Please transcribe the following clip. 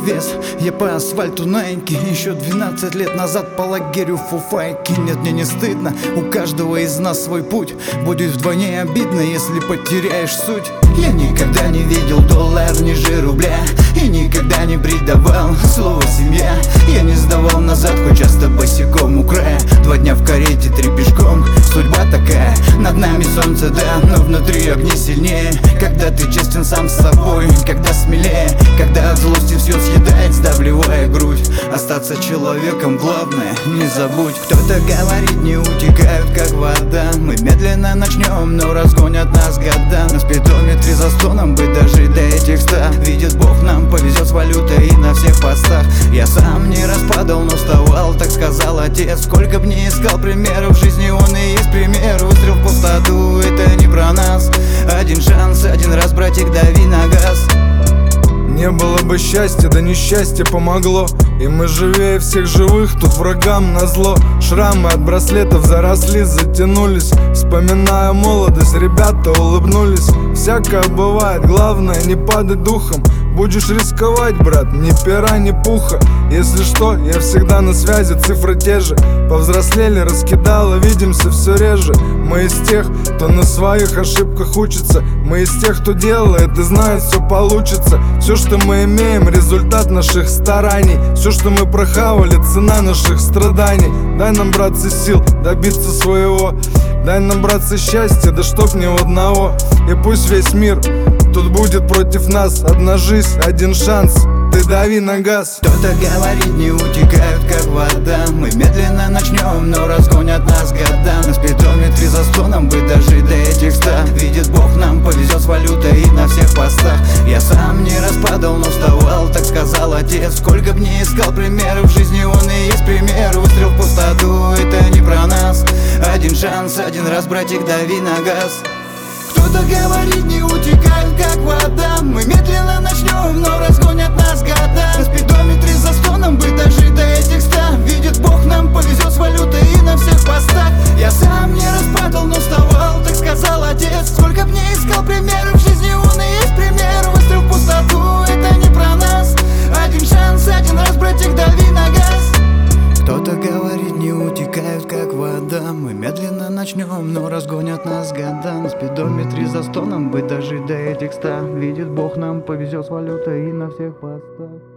вес. Я по асфальту Найки. Еще 12 лет назад по лагерю фуфайки. Нет, мне не стыдно, у каждого из нас свой путь. Будет вдвойне обидно, если потеряешь суть. Я никогда не видел доллар ниже рубля и никогда не предавал слово семья. Я не сдавал назад, хоть часто босиком у края. 2 дня в карете, 3 пешком, судьба такая. Над нами солнце, да, но внутри огни сильнее. Когда ты честен сам с собой, когда смелее, когда от злости все съедает, сдавливая грудь. Остаться человеком главное, не забудь. Кто-то говорит, не утекают как вода. Мы медленно начнем, но разгонят нас года. На спидометре за стоном быть дожить до этих 100. Видит Бог, нам повезет с валютой и на всех постах. Я сам не раз падал, но вставал, так сказал отец. Сколько б не искал примеров, в жизни он и есть пример. Выстрел в пустоту, это не про нас. Один шанс, один раз, братик, дави на газ. Не было бы счастья, да несчастье помогло. И мы живее всех живых, тут врагам назло. Шрамы от браслетов заросли, затянулись. Вспоминая молодость, ребята улыбнулись. Всякое бывает, главное не падать духом. Будешь рисковать, брат, ни пера, ни пуха. Если что, я всегда на связи, цифры те же. Повзрослели, раскидало, видимся все реже. Мы из тех, кто на своих ошибках учится. Мы из тех, кто делает и знает, все получится. Все, что мы имеем, результат наших стараний. Все, что мы прохавали, цена наших страданий. Дай нам, братцы, сил добиться своего. Дай нам, братцы, счастья, да чтоб ни у одного. И пусть весь мир тут будет против нас. Одна жизнь, один шанс, ты дави на газ. Кто-то говорит, не утекают как вода. Мы медленно начнем, но разгонят нас года. На спидометре за стоном быть дожить до этих 100. Видит Бог, нам повезет с валютой и на всех постах. Я сам не раз падал, но вставал, так сказал отец. Сколько б не искал примеров, в жизни он и есть пример. Выстрел в пустоту, это не про нас. Один шанс, один раз, братик, дави на газ. Кто-то говорит, не утекают как вода. Мы медленно начнем, но разгонят нас года. На спидометре за стоном быть дожить до этих 100. Видит Бог, нам повезет с валютой и на всех постах. Я сам не раз падал, но вставал, так сказал отец. Сколько б не искал примеров, в жизни он и есть пример. Выстрел в пустоту, это не про нас. Один шанс, один раз, братик, дави на газ. Кто-то говорит, не утекают как вода. Мы медленно начнем, но разгонят нас года. На спидометре за стоном быть дожить до этих 100. Видит Бог, нам повезет с валютой и на всех постах.